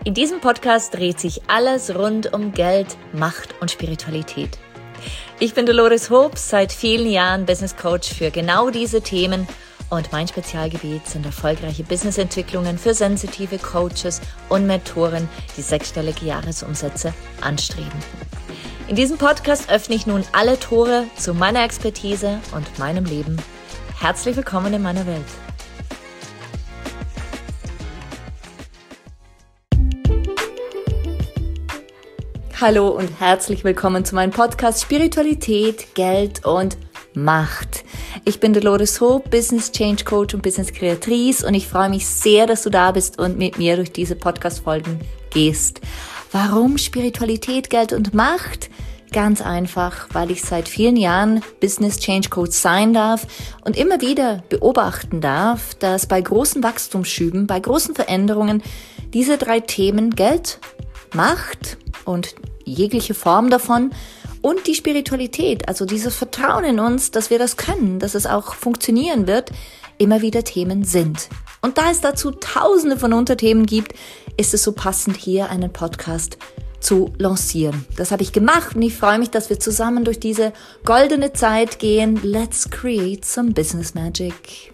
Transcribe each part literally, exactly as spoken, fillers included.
In diesem Podcast dreht sich alles rund um Geld, Macht und Spiritualität. Ich bin Dolores Hobbs, seit vielen Jahren Business Coach für genau diese Themen und mein Spezialgebiet sind erfolgreiche Businessentwicklungen für sensitive Coaches und Mentoren, die sechsstellige Jahresumsätze anstreben. In diesem Podcast öffne ich nun alle Tore zu meiner Expertise und meinem Leben. Herzlich willkommen in meiner Welt. Hallo und herzlich willkommen zu meinem Podcast Spiritualität, Geld und Macht. Ich bin Dolores Hobbs, Business Change Coach und Business Kreatrice und ich freue mich sehr, dass du da bist und mit mir durch diese Podcast-Folgen gehst. Warum Spiritualität, Geld und Macht? Ganz einfach, weil ich seit vielen Jahren Business Change Coach sein darf und immer wieder beobachten darf, dass bei großen Wachstumsschüben, bei großen Veränderungen diese drei Themen Geld, Macht und jegliche Form davon und die Spiritualität, also dieses Vertrauen in uns, dass wir das können, dass es auch funktionieren wird, immer wieder Themen sind. Und da es dazu tausende von Unterthemen gibt, ist es so passend, hier einen Podcast zu lancieren. Das habe ich gemacht und ich freue mich, dass wir zusammen durch diese goldene Zeit gehen. Let's create some business magic.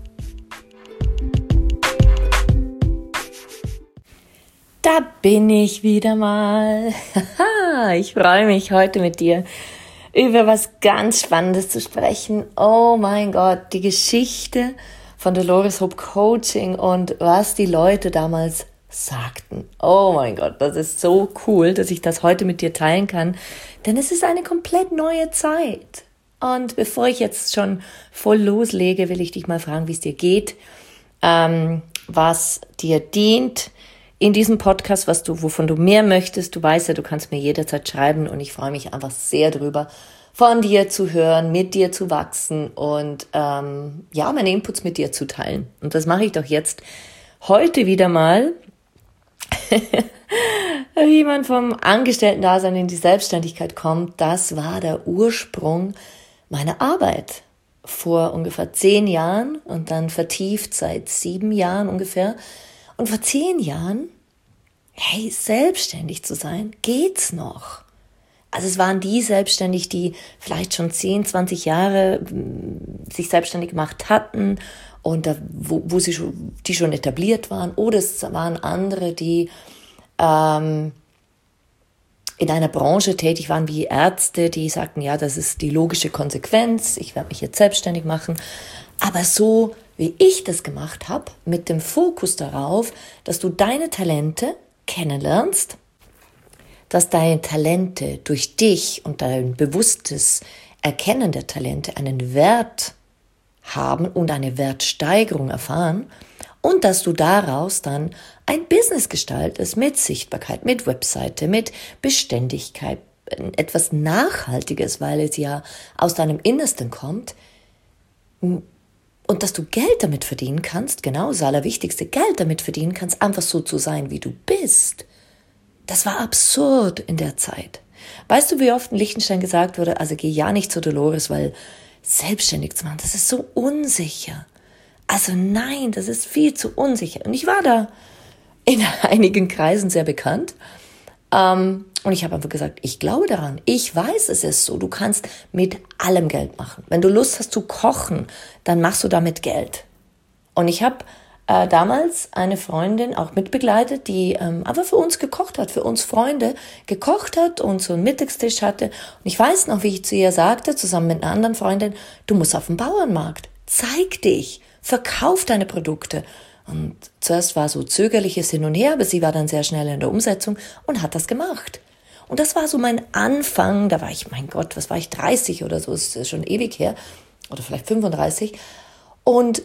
Da bin ich wieder mal. Ich freue mich, heute mit dir über was ganz Spannendes zu sprechen. Oh mein Gott, die Geschichte von Dolores Hobbs Coaching und was die Leute damals sagten. Oh mein Gott, das ist so cool, dass ich das heute mit dir teilen kann, denn es ist eine komplett neue Zeit. Und bevor ich jetzt schon voll loslege, will ich dich mal fragen, wie es dir geht, ähm, was dir dient in diesem Podcast, was du, wovon du mehr möchtest. Du weißt ja, du kannst mir jederzeit schreiben und ich freue mich einfach sehr drüber, von dir zu hören, mit dir zu wachsen und ähm, ja, meine Inputs mit dir zu teilen. Und das mache ich doch jetzt heute wieder mal, wie man vom Angestellten-Dasein in die Selbstständigkeit kommt. Das war der Ursprung meiner Arbeit vor ungefähr zehn Jahren und dann vertieft seit sieben Jahren ungefähr. Und vor zehn Jahren, hey, selbstständig zu sein, geht's noch. Also es waren die selbstständig, die vielleicht schon zehn, zwanzig Jahre sich selbstständig gemacht hatten und da, wo, wo sie schon, die schon etabliert waren. Oder es waren andere, die ähm, in einer Branche tätig waren wie Ärzte, die sagten, ja, das ist die logische Konsequenz, ich werde mich jetzt selbstständig machen. Aber so wie ich das gemacht habe, mit dem Fokus darauf, dass du deine Talente kennenlernst, dass deine Talente durch dich und dein bewusstes Erkennen der Talente einen Wert haben und eine Wertsteigerung erfahren und dass du daraus dann ein Business gestaltest mit Sichtbarkeit, mit Webseite, mit Beständigkeit, etwas Nachhaltiges, weil es ja aus deinem Innersten kommt. Und dass du Geld damit verdienen kannst, genau das Allerwichtigste, Geld damit verdienen kannst, einfach so zu sein, wie du bist. Das war absurd in der Zeit. Weißt du, wie oft in Liechtenstein gesagt wurde, also geh ja nicht zu Dolores, weil selbstständig zu machen, das ist so unsicher. Also nein, das ist viel zu unsicher. Und ich war da in einigen Kreisen sehr bekannt. Ähm, und ich habe einfach gesagt, ich glaube daran, ich weiß, es ist so, du kannst mit allem Geld machen. Wenn du Lust hast zu kochen, dann machst du damit Geld. Und ich habe äh, damals eine Freundin auch mitbegleitet, die ähm, einfach für uns gekocht hat, für uns Freunde gekocht hat und so einen Mittagstisch hatte. Und ich weiß noch, wie ich zu ihr sagte, zusammen mit einer anderen Freundin, du musst auf den Bauernmarkt, zeig dich, verkauf deine Produkte. Und zuerst war so zögerliches Hin und Her, aber sie war dann sehr schnell in der Umsetzung und hat das gemacht. Und das war so mein Anfang, da war ich, mein Gott, was war ich, dreißig oder so, ist schon ewig her, oder vielleicht fünfunddreißig. Und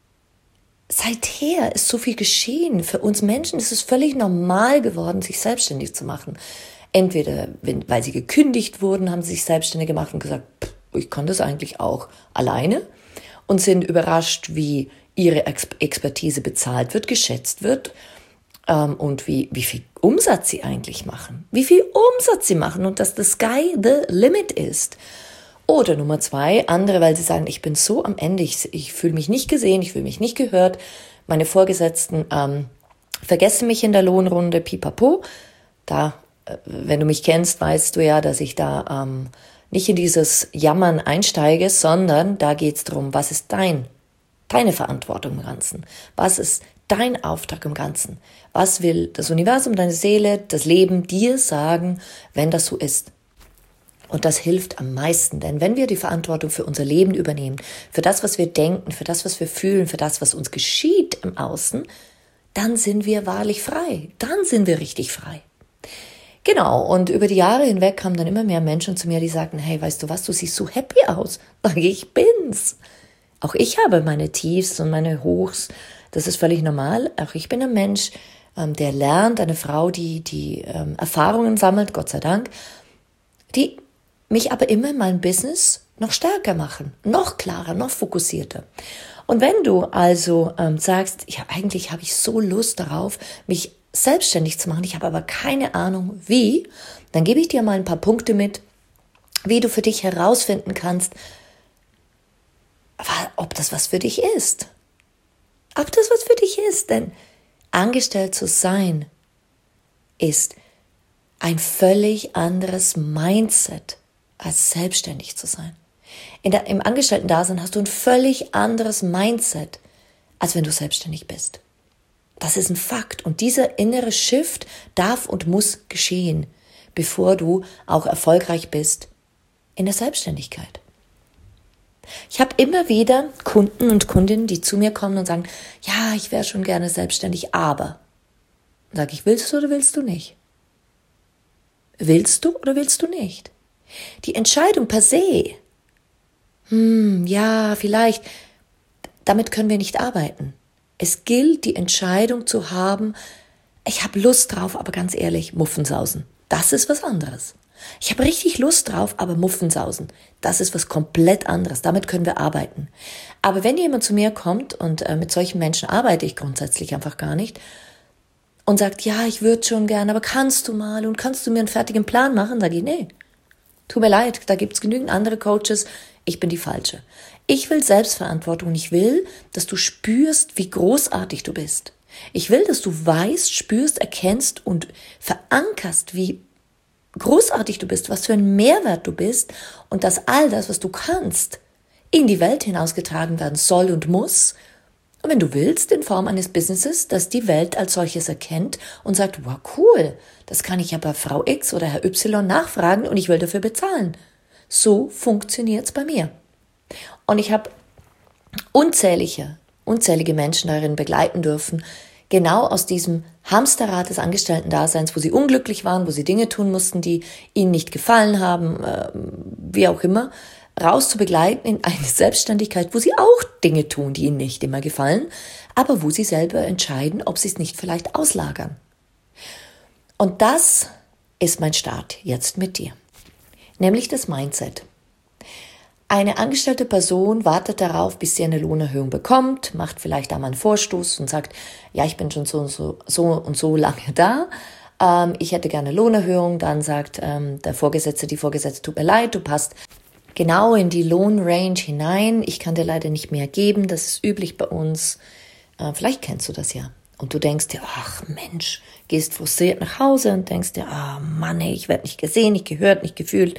seither ist so viel geschehen. Für uns Menschen ist es völlig normal geworden, sich selbstständig zu machen. Entweder, wenn, weil sie gekündigt wurden, haben sie sich selbstständig gemacht und gesagt, ich kann das eigentlich auch alleine und sind überrascht, wie ihre Expertise bezahlt wird, geschätzt wird ähm, und wie, wie viel Umsatz sie eigentlich machen. Wie viel Umsatz sie machen und dass the sky the limit ist. Oder Nummer zwei, andere, weil sie sagen, ich bin so am Ende, ich, ich fühle mich nicht gesehen, ich fühle mich nicht gehört. Meine Vorgesetzten ähm, vergesse mich in der Lohnrunde, pipapo. Da, äh, wenn du mich kennst, weißt du ja, dass ich da ähm, nicht in dieses Jammern einsteige, sondern da geht's drum, was ist dein, deine Verantwortung im Ganzen? Was ist dein Auftrag im Ganzen? Was will das Universum, deine Seele, das Leben dir sagen, wenn das so ist? Und das hilft am meisten, denn wenn wir die Verantwortung für unser Leben übernehmen, für das, was wir denken, für das, was wir fühlen, für das, was uns geschieht im Außen, dann sind wir wahrlich frei. Dann sind wir richtig frei. Genau, und über die Jahre hinweg kamen dann immer mehr Menschen zu mir, die sagten, hey, weißt du was, du siehst so happy aus. Sag ich, ich bin's. Auch ich habe meine Tiefs und meine Hochs. Das ist völlig normal. Auch ich bin ein Mensch, ähm, der lernt, eine Frau, die, die ähm, Erfahrungen sammelt, Gott sei Dank, die mich aber immer in meinem Business noch stärker machen, noch klarer, noch fokussierter. Und wenn du also ähm, sagst, ja, eigentlich habe ich so Lust darauf, mich selbstständig zu machen, ich habe aber keine Ahnung wie, dann gebe ich dir mal ein paar Punkte mit, wie du für dich herausfinden kannst, ob das was für dich ist. Ob das was für dich ist, denn angestellt zu sein ist ein völlig anderes Mindset, als selbstständig zu sein. In der, im Angestellten-Dasein hast du ein völlig anderes Mindset, als wenn du selbstständig bist. Das ist ein Fakt. Und dieser innere Shift darf und muss geschehen, bevor du auch erfolgreich bist in der Selbstständigkeit. Ich habe immer wieder Kunden und Kundinnen, die zu mir kommen und sagen, ja, ich wäre schon gerne selbstständig, aber. Sag ich, willst du oder willst du nicht? Willst du oder willst du nicht? Die Entscheidung per se, hm, ja, vielleicht, damit können wir nicht arbeiten. Es gilt, die Entscheidung zu haben, ich habe Lust drauf, aber ganz ehrlich, Muffensausen, das ist was anderes. Ich habe richtig Lust drauf, aber Muffensausen, das ist was komplett anderes, damit können wir arbeiten. Aber wenn jemand zu mir kommt, und äh, mit solchen Menschen arbeite ich grundsätzlich einfach gar nicht, und sagt, ja, ich würde schon gerne, aber kannst du mal und kannst du mir einen fertigen Plan machen? Sage ich, nee. Tut mir leid, da gibt's genügend andere Coaches, ich bin die Falsche. Ich will Selbstverantwortung und ich will, dass du spürst, wie großartig du bist. Ich will, dass du weißt, spürst, erkennst und verankerst, wie großartig du bist, was für ein Mehrwert du bist und dass all das, was du kannst, in die Welt hinausgetragen werden soll und muss. Und wenn du willst, in Form eines Businesses, das die Welt als solches erkennt und sagt, wow, cool, das kann ich ja bei Frau X oder Herr Y nachfragen und ich will dafür bezahlen. So funktioniert's bei mir. Und ich habe unzählige, unzählige Menschen darin begleiten dürfen, genau aus diesem Hamsterrad des Angestellten-Daseins, wo sie unglücklich waren, wo sie Dinge tun mussten, die ihnen nicht gefallen haben, äh, wie auch immer, raus zu begleiten in eine Selbstständigkeit, wo sie auch Dinge tun, die ihnen nicht immer gefallen, aber wo sie selber entscheiden, ob sie es nicht vielleicht auslagern. Und das ist mein Start jetzt mit dir, nämlich das Mindset. Eine angestellte Person wartet darauf, bis sie eine Lohnerhöhung bekommt, macht vielleicht einmal einen Vorstoß und sagt, ja, ich bin schon so und so, so, und so lange da, ähm, ich hätte gerne Lohnerhöhung. Dann sagt ähm, der Vorgesetzte, die Vorgesetzte, tut mir leid, du passt genau in die Lohnrange hinein, ich kann dir leider nicht mehr geben, das ist üblich bei uns, äh, vielleicht kennst du das ja. Und du denkst dir, ach Mensch, gehst frustriert nach Hause und denkst dir, ah Mann, ey, ich werde nicht gesehen, nicht gehört, nicht gefühlt.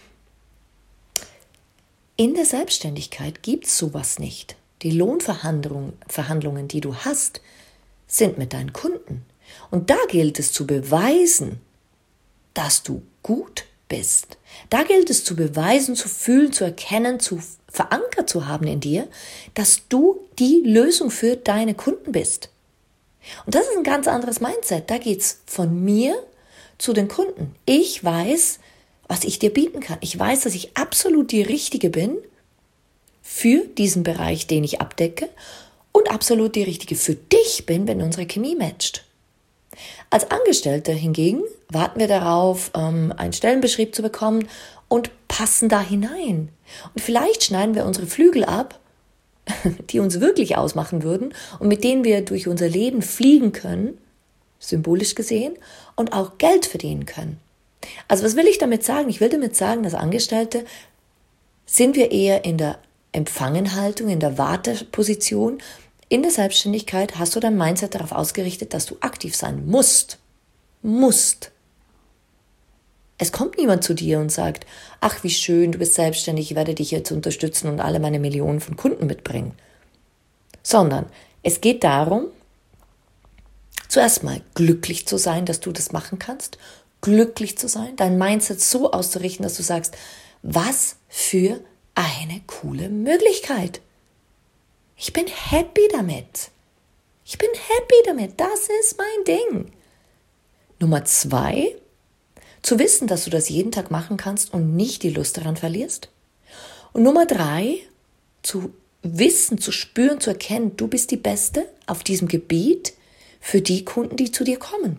In der Selbstständigkeit gibt's sowas nicht. Die Lohnverhandlungen, Verhandlungen, die du hast, sind mit deinen Kunden. Und da gilt es zu beweisen, dass du gut bist. Da gilt es zu beweisen, zu fühlen, zu erkennen, zu verankert zu haben in dir, dass du die Lösung für deine Kunden bist. Und das ist ein ganz anderes Mindset. Da geht's von mir zu den Kunden. Ich weiß, was ich dir bieten kann. Ich weiß, dass ich absolut die Richtige bin für diesen Bereich, den ich abdecke und absolut die Richtige für dich bin, wenn unsere Chemie matcht. Als Angestellte hingegen warten wir darauf, einen Stellenbeschrieb zu bekommen und passen da hinein. Und vielleicht schneiden wir unsere Flügel ab, die uns wirklich ausmachen würden und mit denen wir durch unser Leben fliegen können, symbolisch gesehen, und auch Geld verdienen können. Also was will ich damit sagen? Ich will damit sagen, dass Angestellte sind wir eher in der Empfangenhaltung, in der Warteposition, in der Selbstständigkeit hast du dein Mindset darauf ausgerichtet, dass du aktiv sein musst. Musst. Es kommt niemand zu dir und sagt, ach wie schön, du bist selbstständig, ich werde dich jetzt unterstützen und alle meine Millionen von Kunden mitbringen. Sondern es geht darum, zuerst mal glücklich zu sein, dass du das machen kannst, glücklich zu sein, dein Mindset so auszurichten, dass du sagst, was für eine coole Möglichkeit. Ich bin happy damit. Ich bin happy damit. Das ist mein Ding. Nummer zwei, zu wissen, dass du das jeden Tag machen kannst und nicht die Lust daran verlierst. Und Nummer drei, zu wissen, zu spüren, zu erkennen, du bist die Beste auf diesem Gebiet für die Kunden, die zu dir kommen.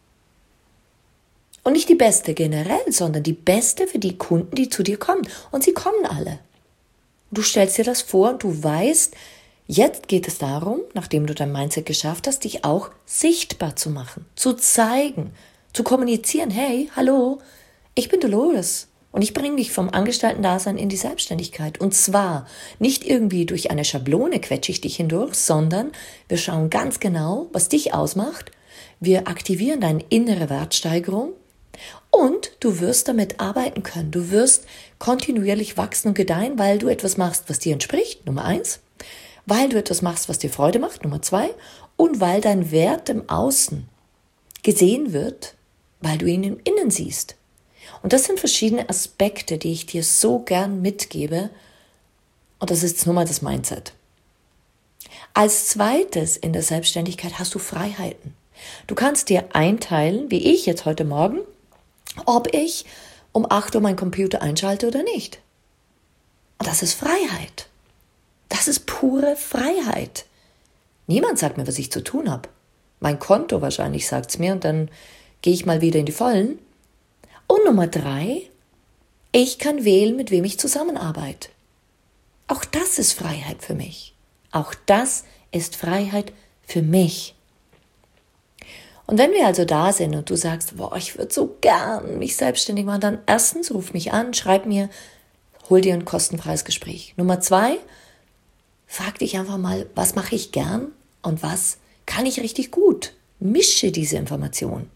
Und nicht die Beste generell, sondern die Beste für die Kunden, die zu dir kommen. Und sie kommen alle. Du stellst dir das vor und du weißt, jetzt geht es darum, nachdem du dein Mindset geschafft hast, dich auch sichtbar zu machen, zu zeigen, zu kommunizieren. Hey, hallo, ich bin Dolores und ich bringe dich vom Angestellten-Dasein in die Selbstständigkeit. Und zwar nicht irgendwie durch eine Schablone quetsche ich dich hindurch, sondern wir schauen ganz genau, was dich ausmacht. Wir aktivieren deine innere Wertsteigerung und du wirst damit arbeiten können. Du wirst kontinuierlich wachsen und gedeihen, weil du etwas machst, was dir entspricht, Nummer eins, weil du etwas machst, was dir Freude macht, Nummer zwei, und weil dein Wert im Außen gesehen wird, weil du ihn im Innen siehst. Und das sind verschiedene Aspekte, die ich dir so gern mitgebe. Und das ist jetzt nur mal das Mindset. Als zweites in der Selbstständigkeit hast du Freiheiten. Du kannst dir einteilen, wie ich jetzt heute Morgen, ob ich um acht Uhr meinen Computer einschalte oder nicht. Und das ist Freiheit. Das ist pure Freiheit. Niemand sagt mir, was ich zu tun habe. Mein Konto wahrscheinlich sagt es mir und dann gehe ich mal wieder in die Vollen. Und Nummer drei, ich kann wählen, mit wem ich zusammenarbeite. Auch das ist Freiheit für mich. Auch das ist Freiheit für mich. Und wenn wir also da sind und du sagst, boah, ich würde so gern mich selbstständig machen, dann erstens ruf mich an, schreib mir, hol dir ein kostenfreies Gespräch. Nummer zwei, frag dich einfach mal, was mache ich gern und was kann ich richtig gut? Mische diese Informationen.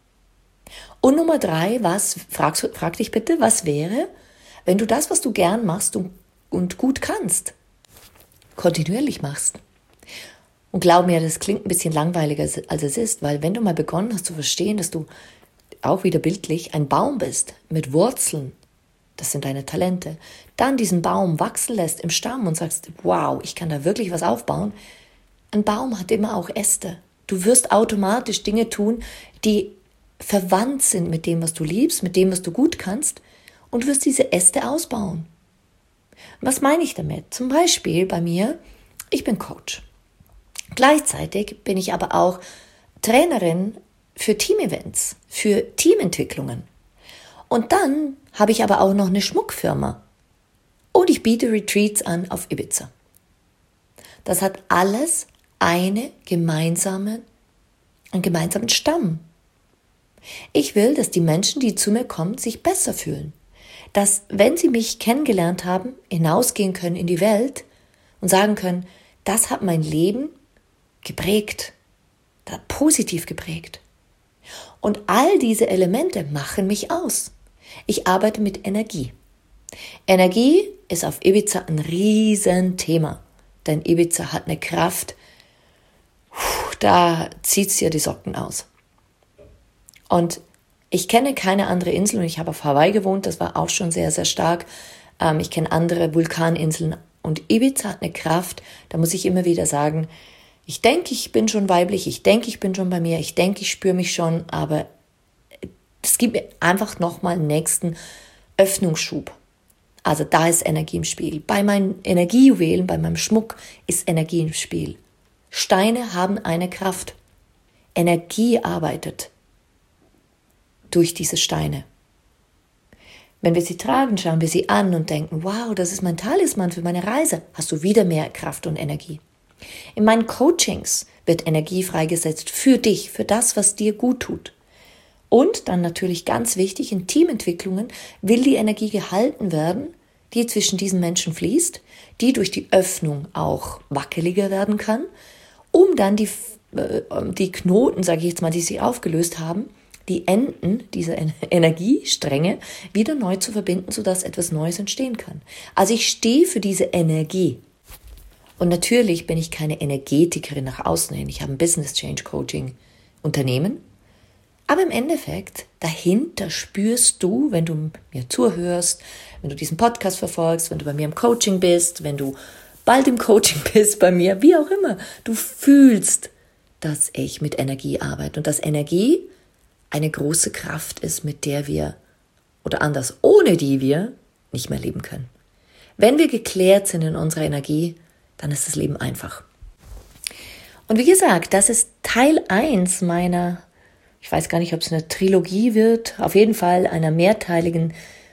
Und Nummer drei, was, frag, frag dich bitte, was wäre, wenn du das, was du gern machst und, und gut kannst, kontinuierlich machst? Und glaub mir, das klingt ein bisschen langweiliger, als es ist, weil wenn du mal begonnen hast zu verstehen, dass du auch wieder bildlich ein Baum bist mit Wurzeln, das sind deine Talente, dann diesen Baum wachsen lässt im Stamm und sagst, wow, ich kann da wirklich was aufbauen. Ein Baum hat immer auch Äste. Du wirst automatisch Dinge tun, die verwandt sind mit dem, was du liebst, mit dem, was du gut kannst, und wirst diese Äste ausbauen. Was meine ich damit? Zum Beispiel bei mir, ich bin Coach. Gleichzeitig bin ich aber auch Trainerin für Teamevents, für Teamentwicklungen. Und dann habe ich aber auch noch eine Schmuckfirma. Und ich biete Retreats an auf Ibiza. Das hat alles eine gemeinsame, einen gemeinsamen Stamm. Ich will, dass die Menschen, die zu mir kommen, sich besser fühlen. Dass, wenn sie mich kennengelernt haben, hinausgehen können in die Welt und sagen können, das hat mein Leben geprägt, positiv geprägt. Und all diese Elemente machen mich aus. Ich arbeite mit Energie. Energie ist auf Ibiza ein Riesenthema, denn Ibiza hat eine Kraft, da zieht es dir die Socken aus. Und ich kenne keine andere Insel und ich habe auf Hawaii gewohnt, das war auch schon sehr, sehr stark. Ähm, ich kenne andere Vulkaninseln und Ibiza hat eine Kraft, da muss ich immer wieder sagen, ich denke, ich bin schon weiblich, ich denke, ich bin schon bei mir, ich denke, ich spüre mich schon, aber es gibt mir einfach nochmal einen nächsten Öffnungsschub. Also da ist Energie im Spiel. Bei meinen Energiejuwelen, bei meinem Schmuck ist Energie im Spiel. Steine haben eine Kraft. Energie arbeitet durch diese Steine. Wenn wir sie tragen, schauen wir sie an und denken, wow, das ist mein Talisman für meine Reise, hast du wieder mehr Kraft und Energie. In meinen Coachings wird Energie freigesetzt für dich, für das, was dir gut tut. Und dann natürlich ganz wichtig, in Teamentwicklungen will die Energie gehalten werden, die zwischen diesen Menschen fließt, die durch die Öffnung auch wackeliger werden kann, um dann die, äh, die Knoten, sage ich jetzt mal, die sich aufgelöst haben, die Enden dieser Energiestränge wieder neu zu verbinden, sodass etwas Neues entstehen kann. Also ich stehe für diese Energie. Und natürlich bin ich keine Energetikerin nach außen hin. Ich habe ein Business Change Coaching Unternehmen. Aber im Endeffekt, dahinter spürst du, wenn du mir zuhörst, wenn du diesen Podcast verfolgst, wenn du bei mir im Coaching bist, wenn du bald im Coaching bist bei mir, wie auch immer, du fühlst, dass ich mit Energie arbeite und dass Energie eine große Kraft ist, mit der wir, oder anders, ohne die wir nicht mehr leben können. Wenn wir geklärt sind in unserer Energie, dann ist das Leben einfach. Und wie gesagt, das ist Teil eins meiner, ich weiß gar nicht, ob es eine Trilogie wird, auf jeden Fall einer mehrteiligen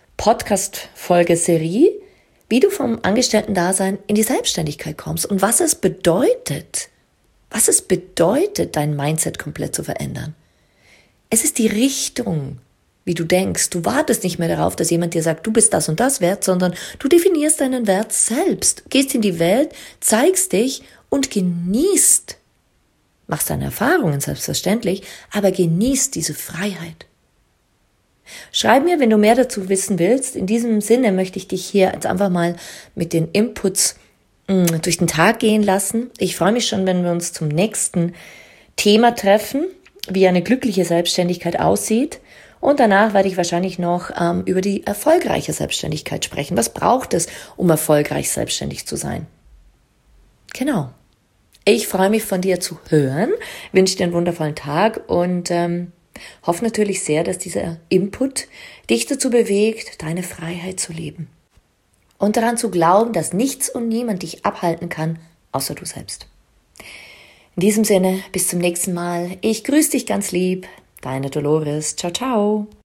Podcast-Folge-Serie, wie du vom Angestellten-Dasein in die Selbstständigkeit kommst und was es bedeutet, was es bedeutet, dein Mindset komplett zu verändern. Es ist die Richtung, wie du denkst. Du wartest nicht mehr darauf, dass jemand dir sagt, du bist das und das wert, sondern du definierst deinen Wert selbst, gehst in die Welt, zeigst dich und genießt. Machst deine Erfahrungen selbstverständlich, aber genießt diese Freiheit. Schreib mir, wenn du mehr dazu wissen willst. In diesem Sinne möchte ich dich hier jetzt einfach mal mit den Inputs mh, durch den Tag gehen lassen. Ich freue mich schon, wenn wir uns zum nächsten Thema treffen, wie eine glückliche Selbstständigkeit aussieht. Und danach werde ich wahrscheinlich noch ähm, über die erfolgreiche Selbstständigkeit sprechen. Was braucht es, um erfolgreich selbstständig zu sein? Genau. Ich freue mich, von dir zu hören, wünsche dir einen wundervollen Tag und ähm, hoffe natürlich sehr, dass dieser Input dich dazu bewegt, deine Freiheit zu leben. Und daran zu glauben, dass nichts und niemand dich abhalten kann, außer du selbst. In diesem Sinne, bis zum nächsten Mal. Ich grüße dich ganz lieb. Deine Dolores. Ciao, ciao.